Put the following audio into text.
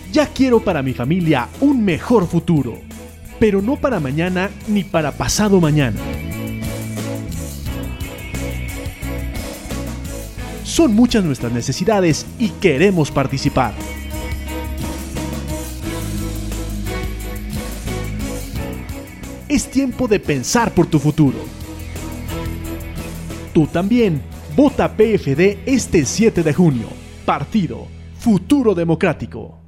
Ya quiero para mi familia un mejor futuro, pero no para mañana ni para pasado mañana. Son muchas nuestras necesidades y queremos participar. Es tiempo de pensar por tu futuro. Tú también, vota PFD este 7 de junio. Partido Futuro Democrático.